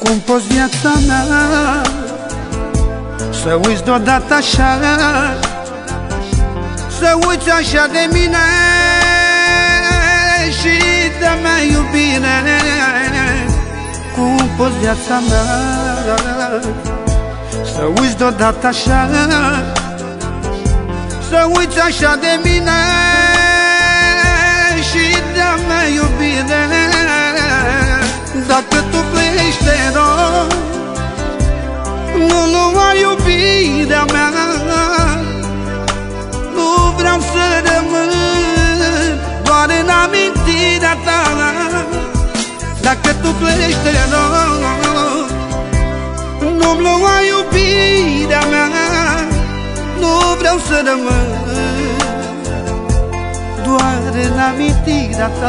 Cum poți viața mea să uiți deodată așa, să uiți așa de mine și de mea iubire? Cum poți viața mea să uiți deodată așa, să uiți așa de mine și de mea iubire? Dacă tu pleci, te rog, nu lua iubirea mea, nu vreau să rămân doar în amintirea ta. Dacă tu pleci, te rog, nu-mi lua iubirea mea, nu vreau să rămân doar în amintirea ta.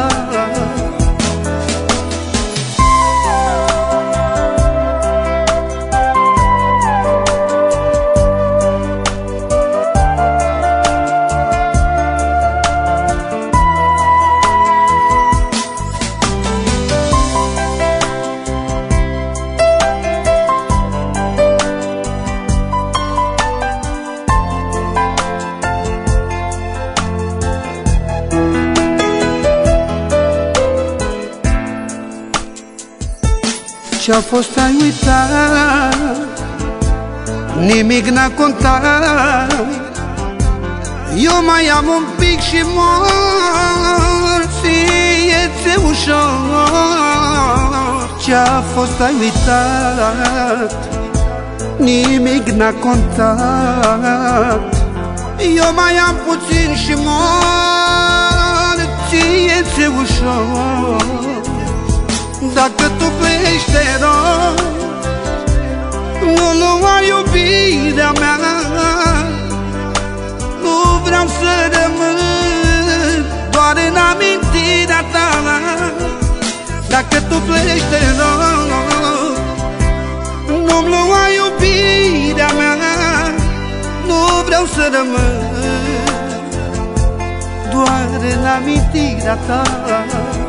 Ce-a fost ai uitat, nimic n-a contat. Eu mai am un pic și mor, ție-ți-e ușor. Ce-a fost ai uitat, nimic n-a contat. Eu mai am puțin și mor, ție-ți-e ușor. Dacă tu pleci, te rog, nu lua iubirea mea, nu vreau să rămân doar în amintirea ta. Dacă tu pleci, te rog, nu-mi lua iubirea mea, nu vreau să rămân doar în amintirea ta.